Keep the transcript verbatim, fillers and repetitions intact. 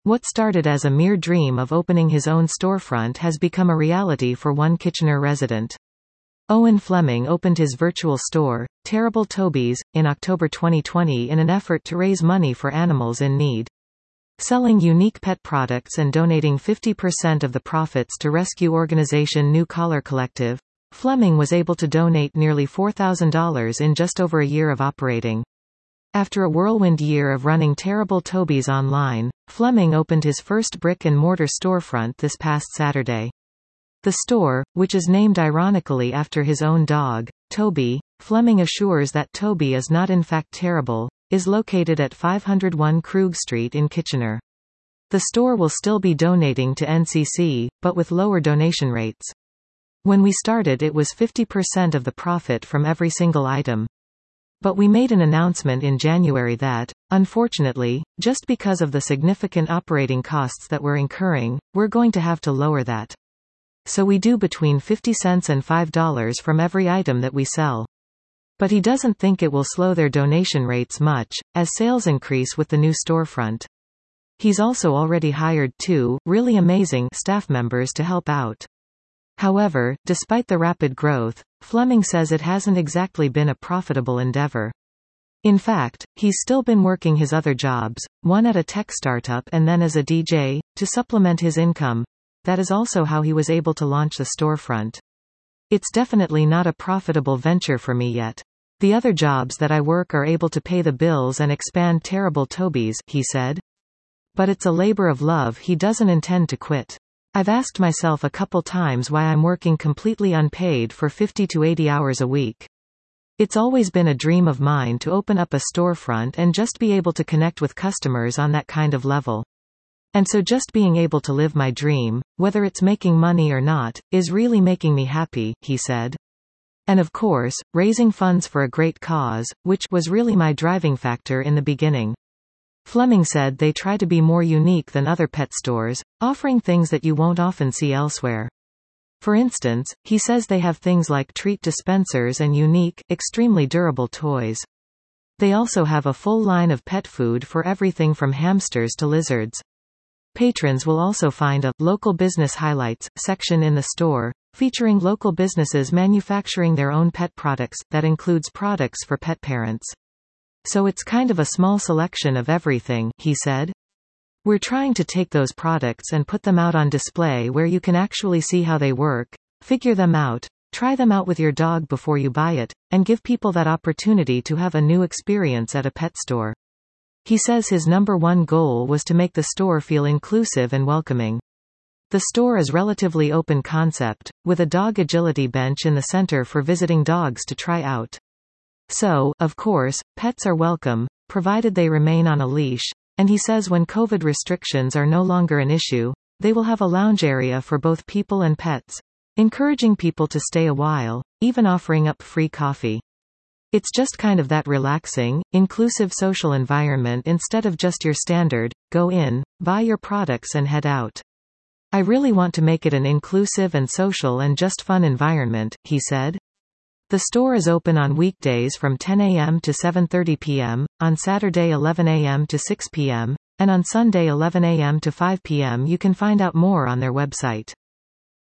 What started as a mere dream of opening his own storefront has become a reality for one Kitchener resident. Owen Fleming opened his virtual store, Terrible Toby's, in October twenty twenty in an effort to raise money for animals in need. Selling unique pet products and donating fifty percent of the profits to rescue organization New Collar Collective, Fleming was able to donate nearly four thousand dollars in just over a year of operating. After a whirlwind year of running Terrible Toby's online, Fleming opened his first brick-and-mortar storefront this past Saturday. The store, which is named ironically after his own dog, Toby, Fleming assures that Toby is not in fact terrible, is located at five oh one Krug Street in Kitchener. The store will still be donating to N C C, but with lower donation rates. When we started it was fifty percent of the profit from every single item. But we made an announcement in January that, unfortunately, just because of the significant operating costs that we're incurring, we're going to have to lower that. So we do between fifty cents and five dollars from every item that we sell. But he doesn't think it will slow their donation rates much, as sales increase with the new storefront. He's also already hired two, really amazing, staff members to help out. However, despite the rapid growth, Fleming says it hasn't exactly been a profitable endeavor. In fact, he's still been working his other jobs, one at a tech startup and then as a D J, to supplement his income. That is also how he was able to launch the storefront. It's definitely not a profitable venture for me yet. The other jobs that I work are able to pay the bills and expand Terrible Toby's, he said. But it's a labor of love he doesn't intend to quit. I've asked myself a couple times why I'm working completely unpaid for fifty to eighty hours a week. It's always been a dream of mine to open up a storefront and just be able to connect with customers on that kind of level. And so just being able to live my dream, whether it's making money or not, is really making me happy, he said. And of course, raising funds for a great cause, which was really my driving factor in the beginning. Fleming said they try to be more unique than other pet stores, offering things that you won't often see elsewhere. For instance, he says they have things like treat dispensers and unique, extremely durable toys. They also have a full line of pet food for everything from hamsters to lizards. Patrons will also find a local business highlights section in the store, featuring local businesses manufacturing their own pet products, that includes products for pet parents. So it's kind of a small selection of everything, he said. We're trying to take those products and put them out on display where you can actually see how they work, figure them out, try them out with your dog before you buy it, and give people that opportunity to have a new experience at a pet store. He says his number one goal was to make the store feel inclusive and welcoming. The store is relatively open concept, with a dog agility bench in the center for visiting dogs to try out. So, of course, pets are welcome, provided they remain on a leash, and he says when COVID restrictions are no longer an issue, they will have a lounge area for both people and pets, encouraging people to stay a while, even offering up free coffee. It's just kind of that relaxing, inclusive social environment instead of just your standard, go in, buy your products and head out. I really want to make it an inclusive and social and just fun environment, he said. The store is open on weekdays from ten a m to seven thirty p m, on Saturday eleven a m to six p m, and on Sunday eleven a m to five p m You can find out more on their website.